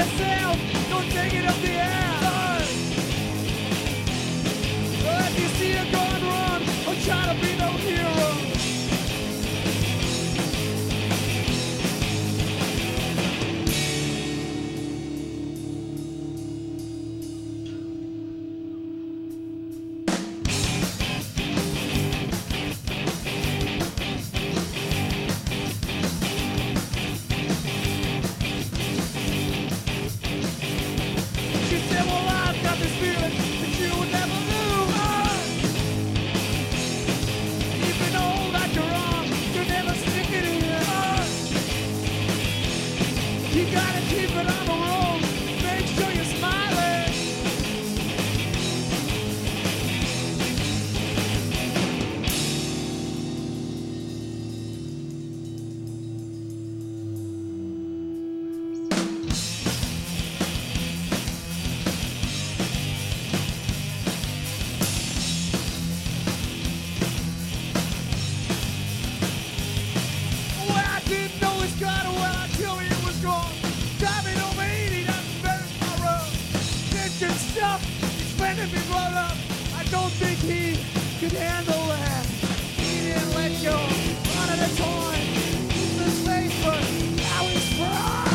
yourself, don't take it up the ass. If you see a gun run, or try to be no hero. She said, well, I've got this feeling that you would never lose. Even though that you're wrong, you never stick it in. You gotta keep it on the road, make sure you're smiling. Well, I didn't know his car well until he was gone. Driving over 80 down my road. Kitchen stuff, expecting me roll up. I don't think he could handle that. He didn't let go. One at a time. He's the face, but now he's fried.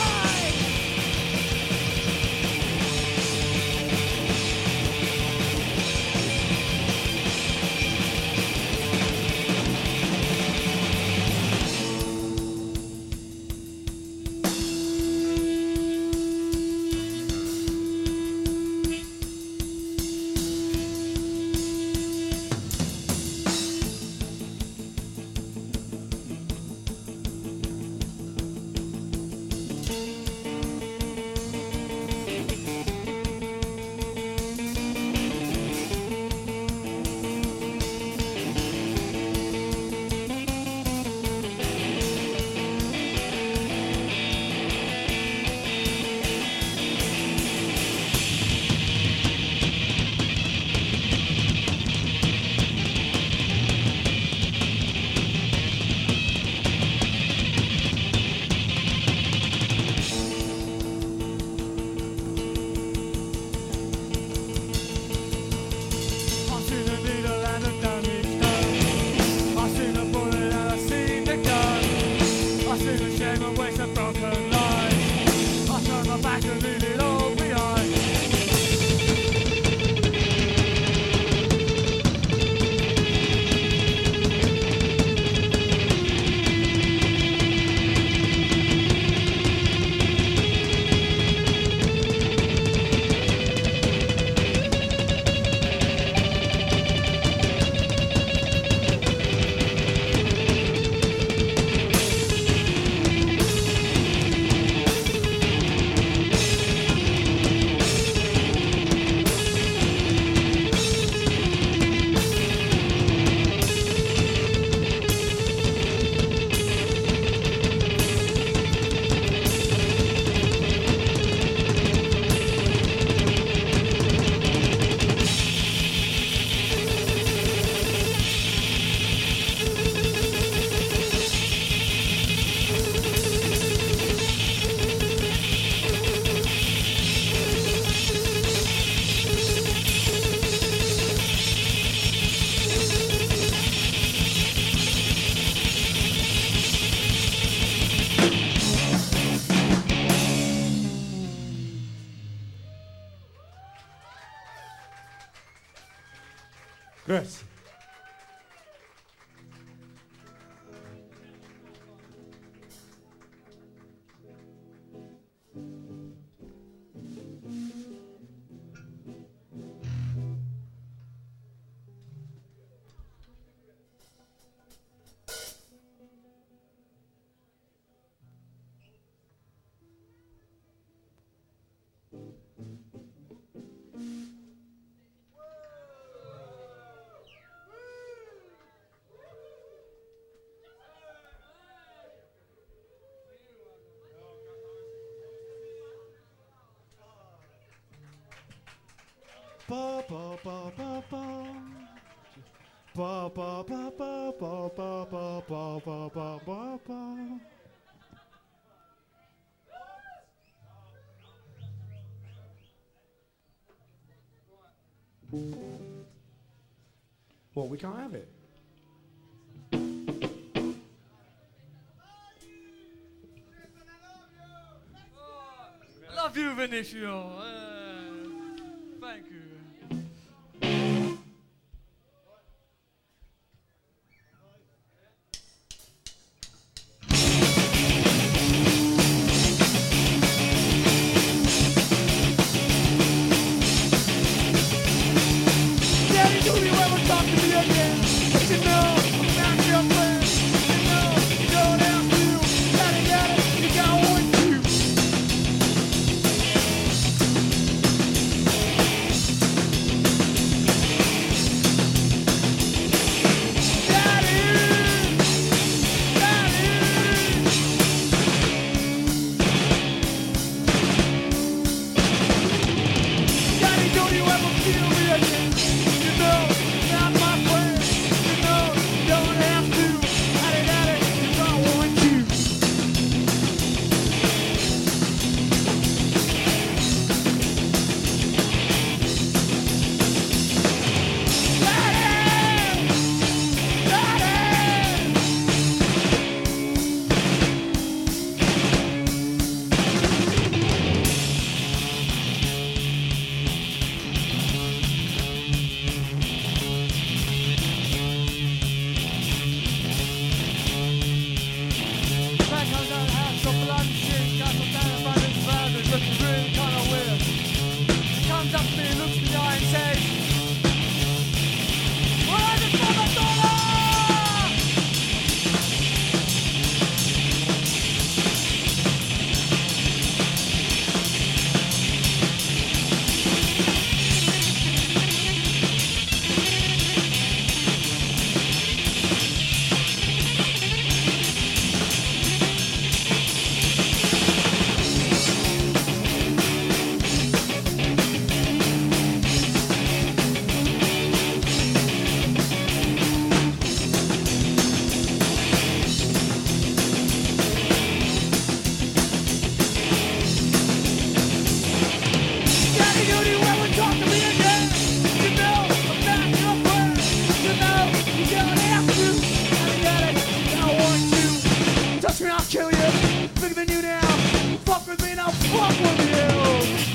I've seen a needle and a damaged nerve. I've seen a bullet and I've seen the gun. I've seen the shame and waste of broken lives. I turned my back and leave it all behind. Grazie. Ba ba ba ba ba. Ba ba ba ba ba ba ba ba ba ba ba ba. Well, we can't have it. I love you, Vinicio. Thank you. Daddy, do you ever talk to me again? But you know, I'm not your friend. You know, you don't have to. Daddy, you got one too. Daddy, don't you ever feel me again? You know, not my friend. You know, you don't have to. Daddy, you got one too. Man comes out of the house, got blood and shit, got some down in front of his brothers, looking really kinda weird. He comes up to me, looks me in the eye and says, "Where is the $1? Daddy, do you ever talk to me again? You know, I'm not your friend. You know, you don't have to. Daddy, you don't want to. Touch me, I'll kill you. Bigger than you now. Fuck with me, now fuck with you.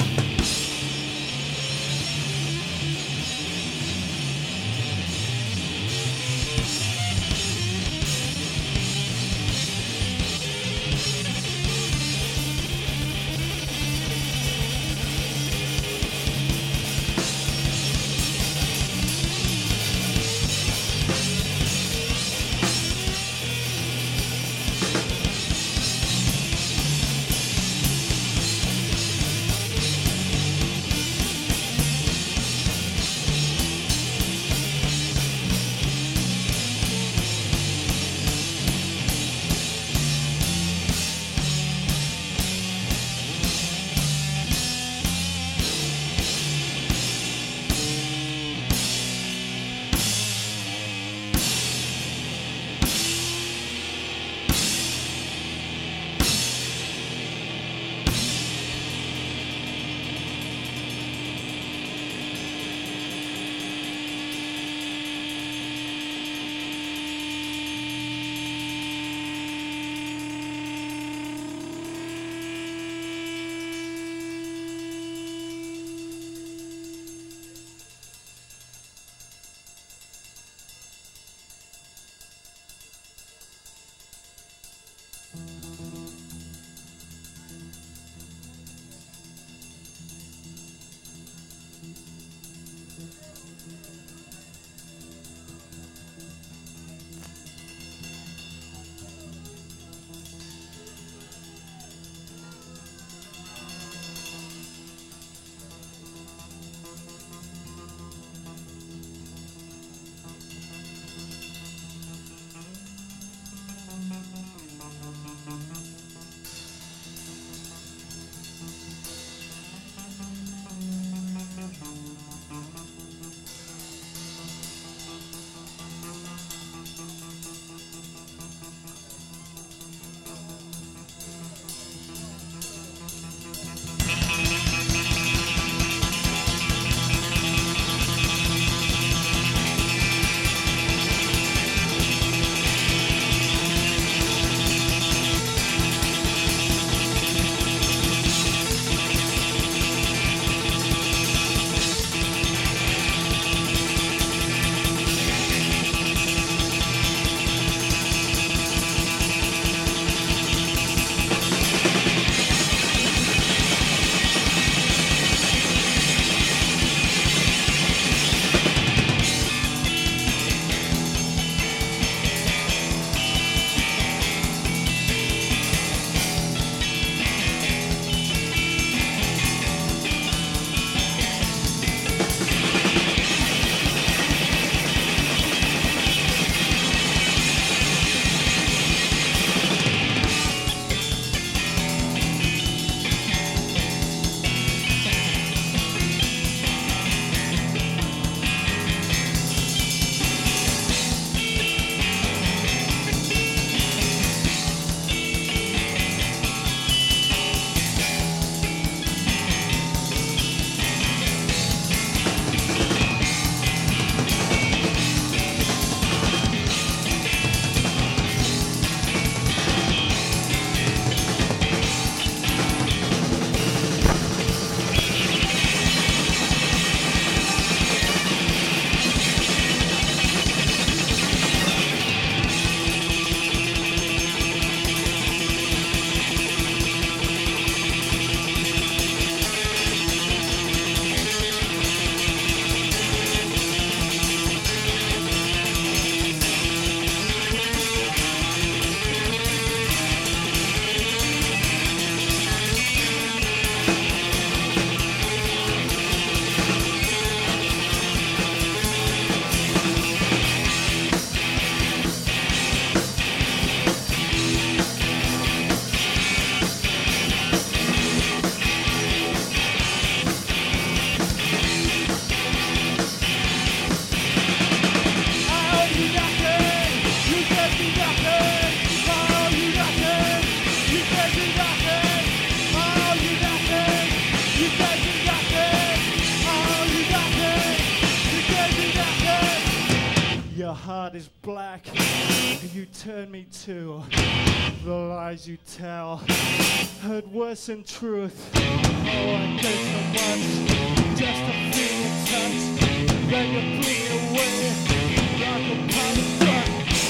the heart is black. You turn me to the lies you tell. Heard worse than truth. Oh, I gave so much just to feel your touch. Then you blew me away like a pile of dirt.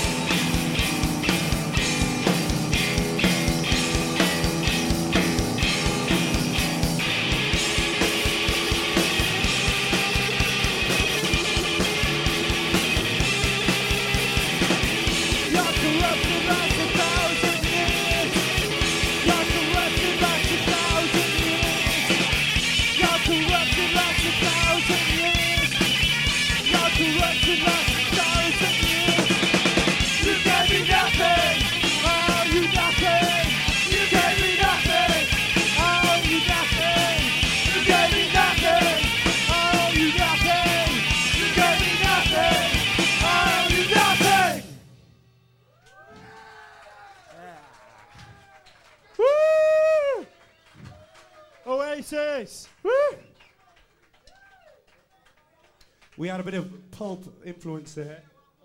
Oasis! Woo! We had a bit of pulp influence there.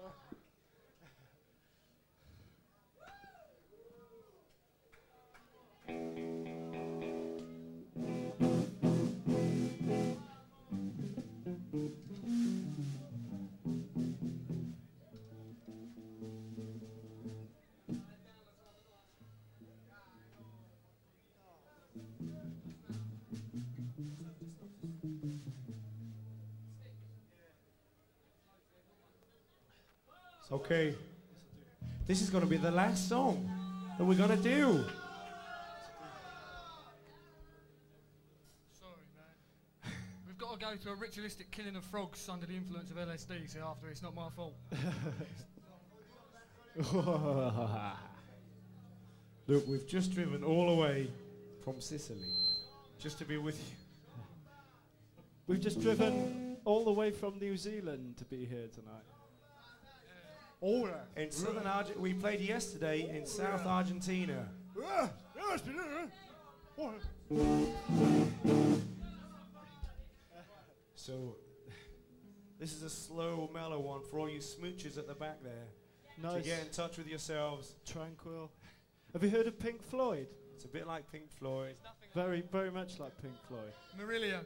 Okay, this is going to be the last song that we're going to do. Sorry, man. We've got to go to a ritualistic killing of frogs under the influence of LSD, so after it's not my fault. Look, we've just driven all the way from Sicily just to be with you. We've just driven all the way from New Zealand to be here tonight. In southern Argentina, we played yesterday in South Argentina. So, this is a slow, mellow one for all you smoochers at the back there. Nice. To get in touch with yourselves. Tranquil. Have you heard of Pink Floyd? It's a bit like Pink Floyd. Very, very much like Pink Floyd. Marillion.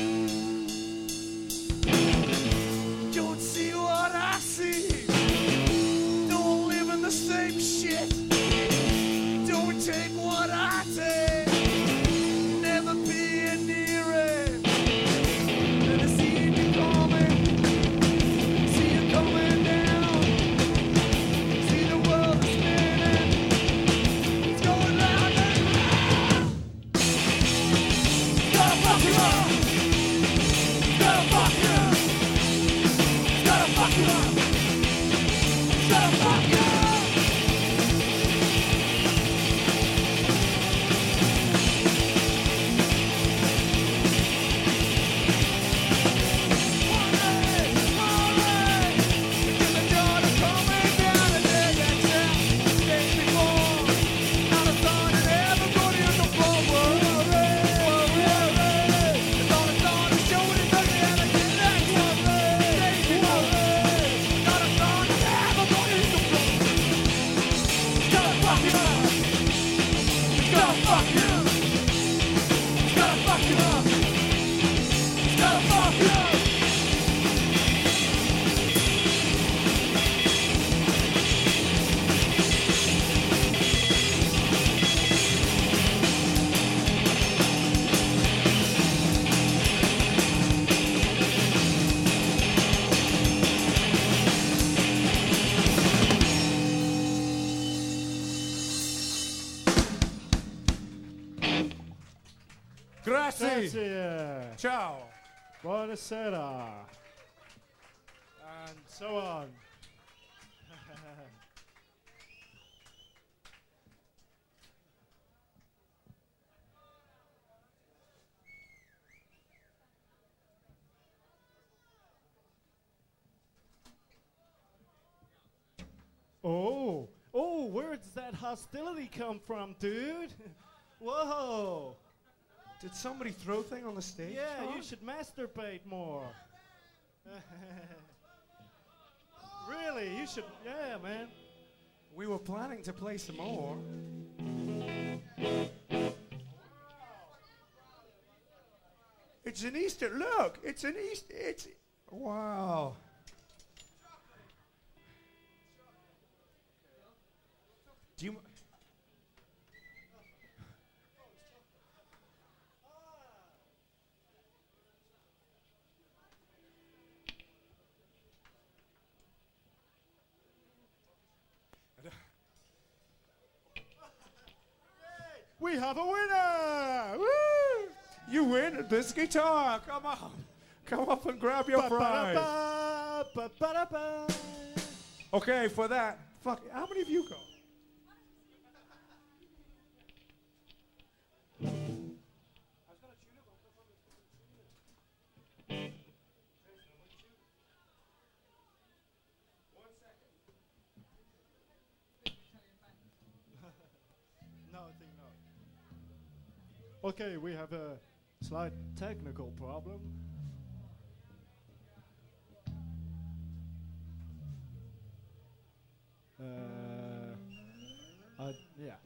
Don't see what I see. Grazie. Grazie. Ciao. Buonasera. And so on. Oh, where does that hostility come from, dude? Whoa. Did somebody throw thing on the stage? Yeah, Sean? you should masturbate more. Really, you should, yeah, man. We were planning to play some more. It's an Easter. Look, it's an Easter. It's wow. Do you? We have a winner! Woo! You win this guitar. Come on. Come up and grab your prize. Ba-ba-da-ba, ba-ba-da-ba. Okay, for that. Fuck, how many of you got? No, I think not. Okay, we have a slight technical problem. Yeah.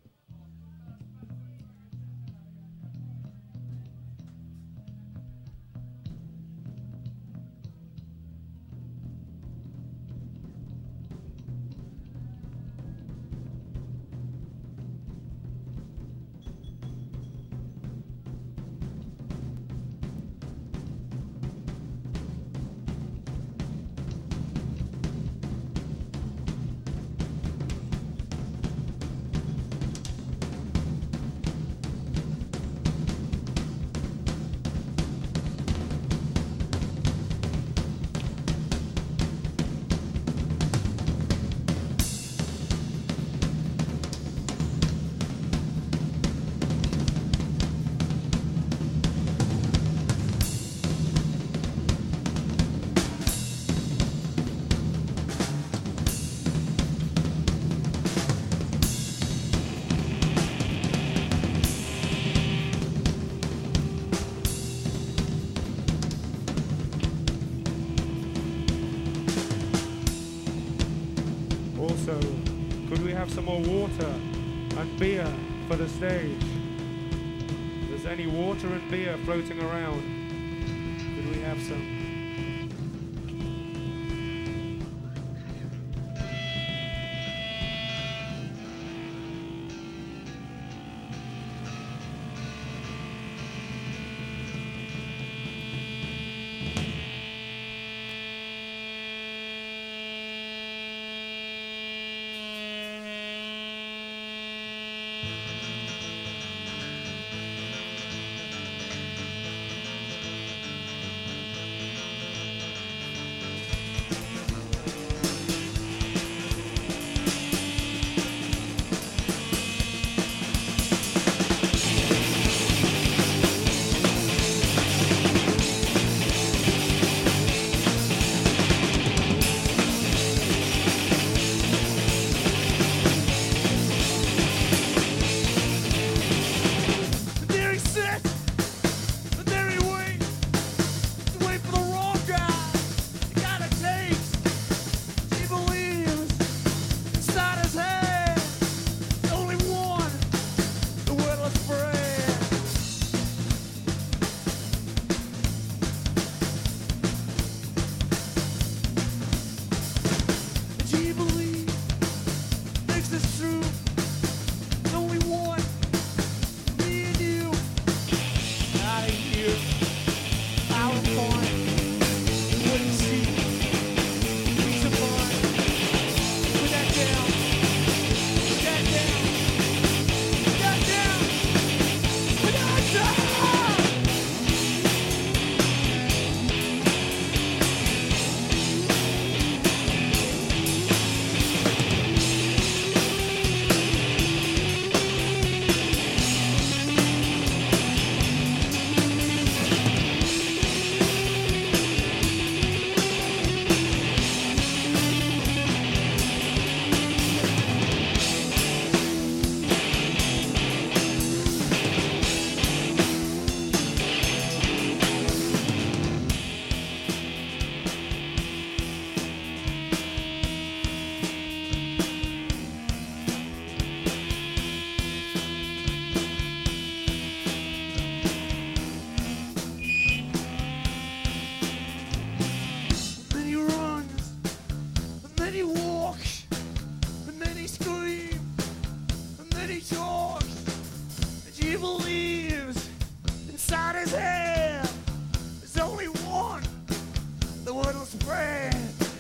Also, could we have some more water and beer for the stage? If there's any water and beer floating around, could we have some? There he sits, and there he waits. He's waiting for the wrong guy. He got a taste. He believes inside his head. Only one, the wordless friend. And he believes, thinks it's true. There's only one. Me and you, out of here, out of point. What do you see? Peace of mind. Put that down. Put that down. Put that down. Put that down. he walks, and then he screams, and then he talks, and he believes inside his head there's only one, the word will spread.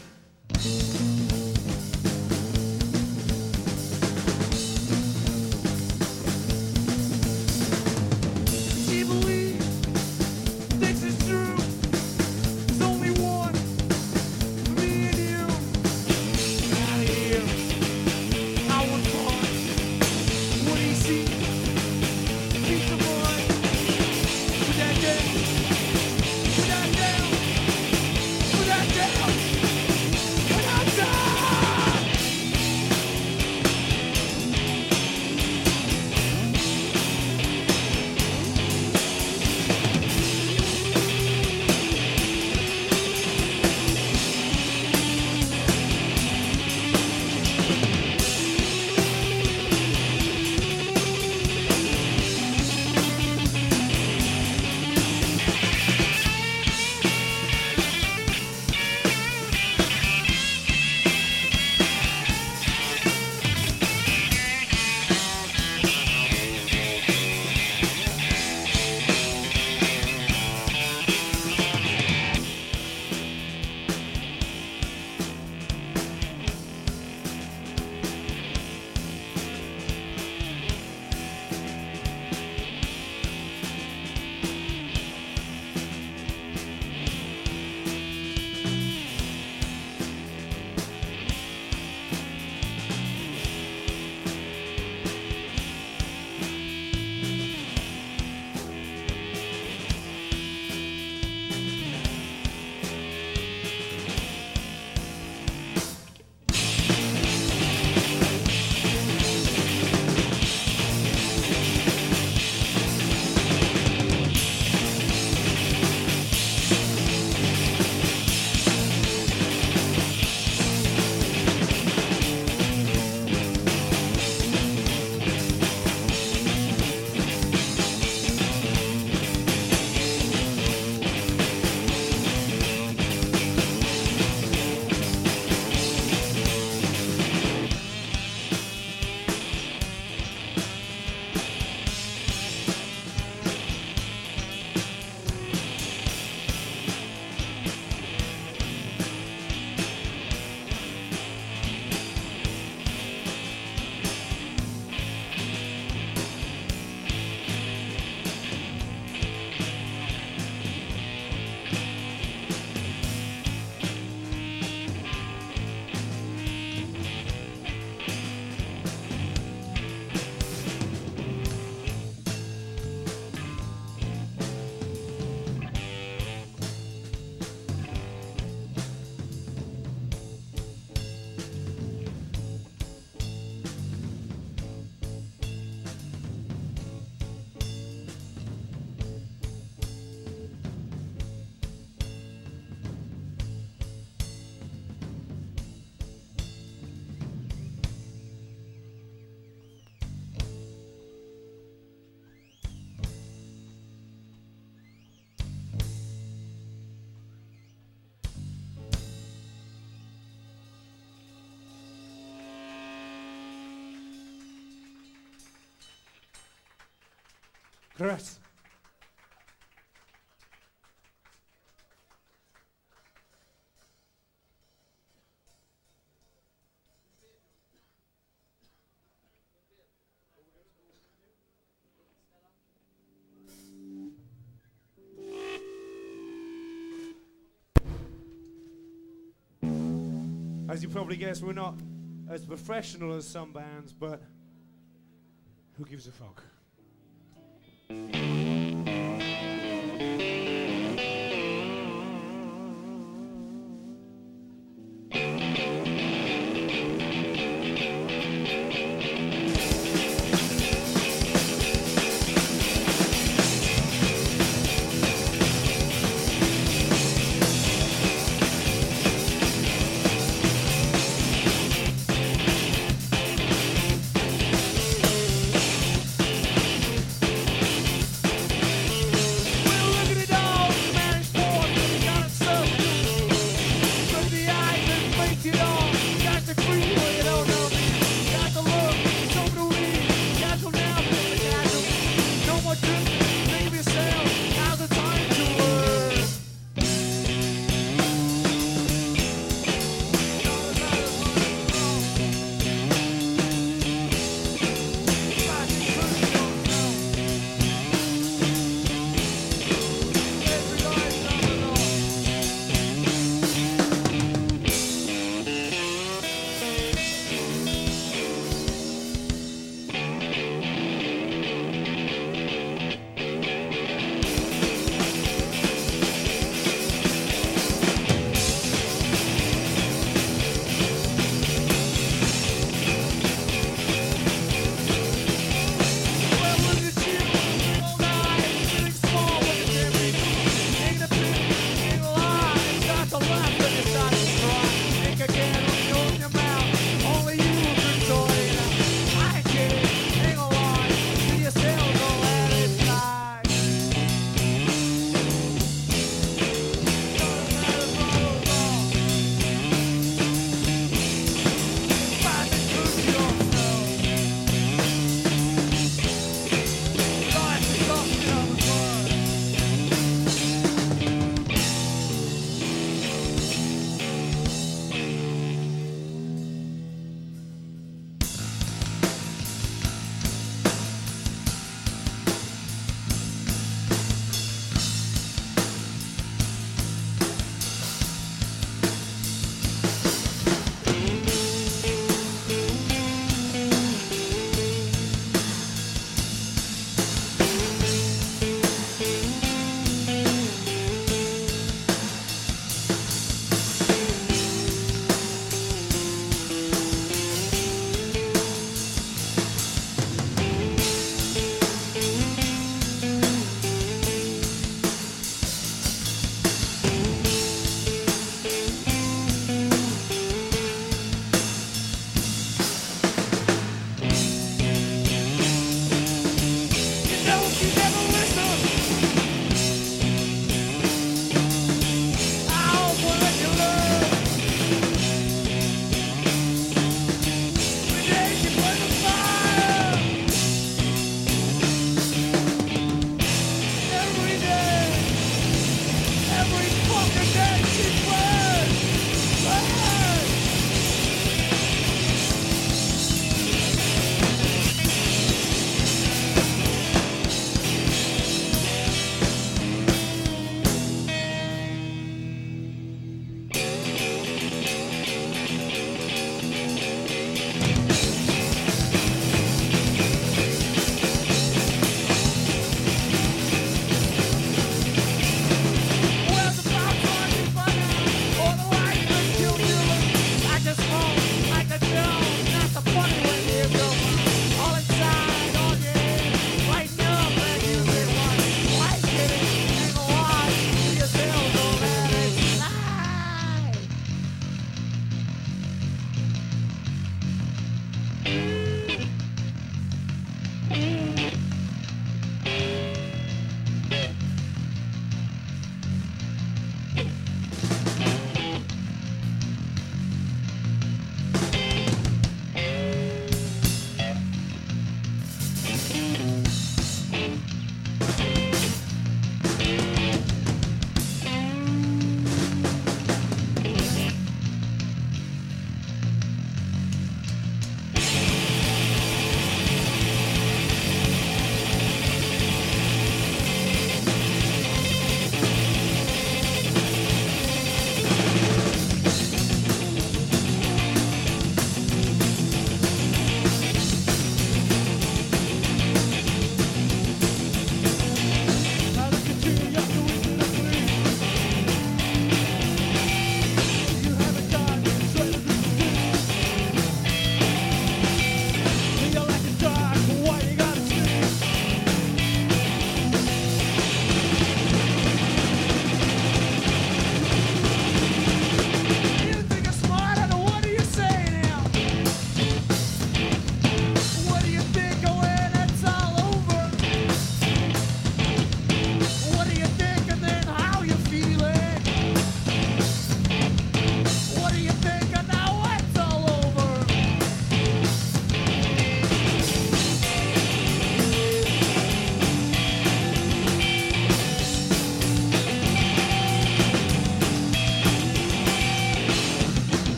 He believes, thinks it's true, there's only one, me and you. Out of here, I want fun. What he sees, keeps the mind. Put that down, put that down, put that down, put that down. Chris. As you probably guess, we're not as professional as some bands, but who gives a fuck?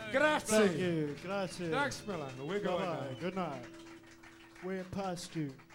Grazie. Thank you. Grazie. Thanks, Milan. We're going Bye-bye. now. Good night. We're past you.